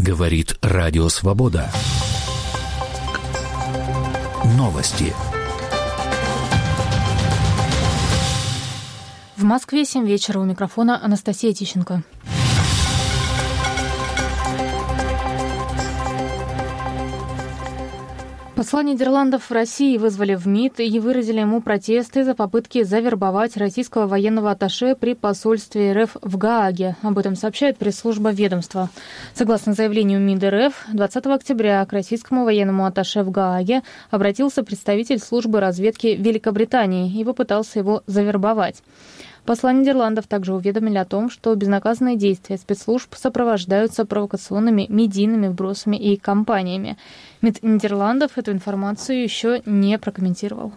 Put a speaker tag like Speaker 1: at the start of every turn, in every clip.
Speaker 1: Говорит Радио Свобода. Новости.
Speaker 2: В Москве 7 вечера. У микрофона Анастасия Тищенко. Посла Нидерландов в России вызвали в МИД и выразили ему протесты за попытки завербовать российского военного атташе при посольстве РФ в Гааге. Об этом сообщает пресс-служба ведомства. Согласно заявлению МИД РФ, 20 октября к российскому военному атташе в Гааге обратился представитель службы разведки Великобритании и попытался его завербовать. Посла Нидерландов также уведомили о том, что безнаказанные действия спецслужб сопровождаются провокационными медийными вбросами и кампаниями. МИД Нидерландов эту информацию еще не прокомментировал.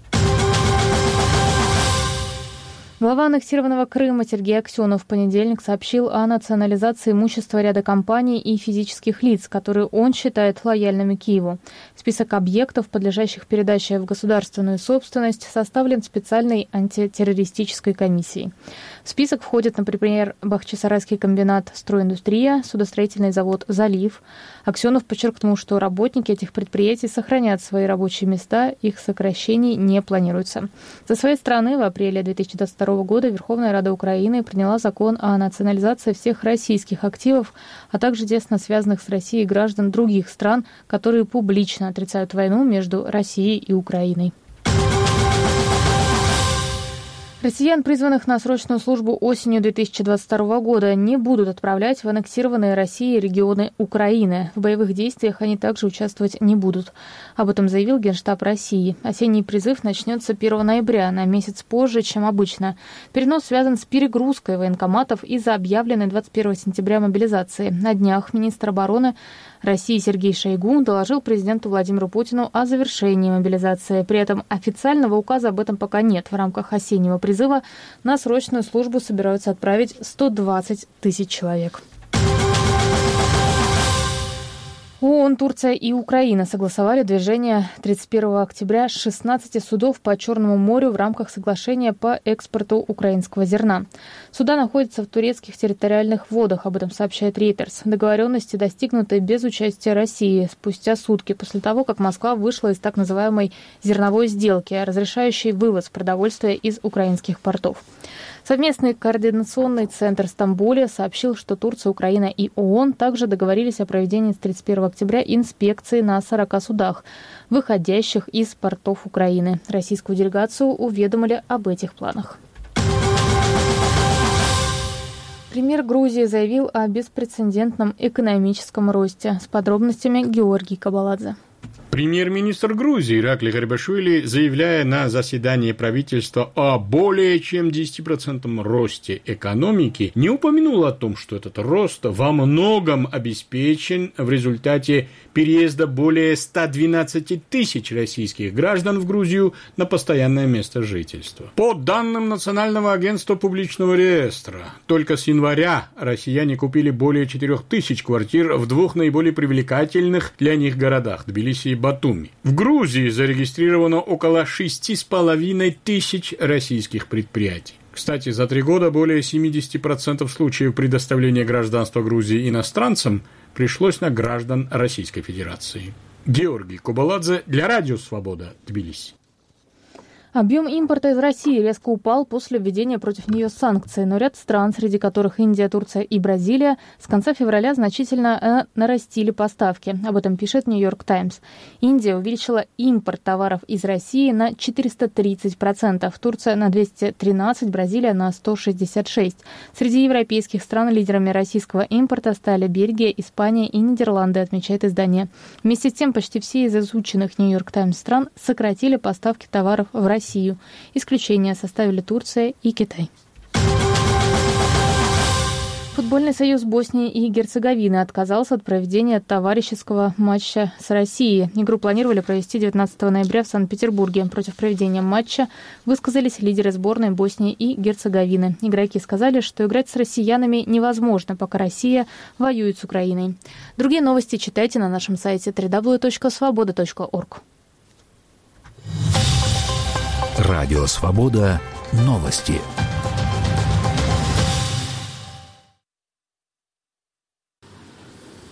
Speaker 2: Глава аннексированного Крыма Сергей Аксенов в понедельник сообщил о национализации имущества ряда компаний и физических лиц, которые он считает лояльными Киеву. Список объектов, подлежащих передаче в государственную собственность, составлен специальной антитеррористической комиссией. В список входят, например, Бахчисарайский комбинат «Стройиндустрия», судостроительный завод «Залив». Аксенов подчеркнул, что работники этих предприятий сохранят свои рабочие места, их сокращений не планируется. Со своей стороны, в апреле 2022 года Верховная Рада Украины приняла закон о национализации всех российских активов, а также тесно связанных с Россией граждан других стран, которые публично отрицают войну между Россией и Украиной. Россиян, призванных на срочную службу осенью 2022 года, не будут отправлять в аннексированные Россией регионы Украины. В боевых действиях они также участвовать не будут. Об этом заявил Генштаб России. Осенний призыв начнется 1 ноября, на месяц позже, чем обычно. Перенос связан с перегрузкой военкоматов из-за объявленной 21 сентября мобилизации. На днях министр обороны России Сергей Шойгу доложил президенту Владимиру Путину о завершении мобилизации. При этом официального указа об этом пока нет. В рамках осеннего призыва на срочную службу собираются отправить 120 тысяч человек. ООН, Турция и Украина согласовали движение 31 октября 16 судов по Черному морю в рамках соглашения по экспорту украинского зерна. Суда находятся в турецких территориальных водах, об этом сообщает Reuters. Договоренности достигнуты без участия России спустя сутки после того, как Москва вышла из так называемой зерновой сделки, разрешающей вывоз продовольствия из украинских портов. Совместный координационный центр в Стамбуле сообщил, что Турция, Украина и ООН также договорились о проведении с 31 октября инспекции на 40 судах, выходящих из портов Украины. Российскую делегацию уведомили об этих планах. Премьер Грузии заявил о беспрецедентном экономическом росте. С подробностями Георгий Кабаладзе.
Speaker 3: Премьер-министр Грузии Иракли Гарибашвили, заявляя на заседании правительства о более чем 10% росте экономики, не упомянул о том, что этот рост во многом обеспечен в результате переезда более 112 тысяч российских граждан в Грузию на постоянное место жительства. По данным Национального агентства публичного реестра, только с января россияне купили более 4 тысяч квартир в двух наиболее привлекательных для них городах – Тбилиси и Батуми. В Грузии зарегистрировано около 6,5 тысяч российских предприятий. Кстати, за 3 года более 70% случаев предоставления гражданства Грузии иностранцам пришлось на граждан Российской Федерации. Георгий Кабаладзе для Радио Свобода, Тбилиси.
Speaker 2: Объем импорта из России резко упал после введения против нее санкций, но ряд стран, среди которых Индия, Турция и Бразилия, с конца февраля значительно нарастили поставки. Об этом пишет Нью-Йорк Таймс. Индия увеличила импорт товаров из России на 430%, Турция на 213%, Бразилия на 166%. Среди европейских стран лидерами российского импорта стали Бельгия, Испания и Нидерланды, отмечает издание. Вместе с тем, почти все из изученных Нью-Йорк Таймс стран сократили поставки товаров в Россию. Исключение составили Турция и Китай. Футбольный союз Боснии и Герцеговины отказался от проведения товарищеского матча с Россией. Игру планировали провести 19 ноября в Санкт-Петербурге. Против проведения матча высказались лидеры сборной Боснии и Герцеговины. Игроки сказали, что играть с россиянами невозможно, пока Россия воюет с Украиной. Другие новости читайте на нашем сайте www.svoboda.org.
Speaker 1: Радио Свобода. Новости.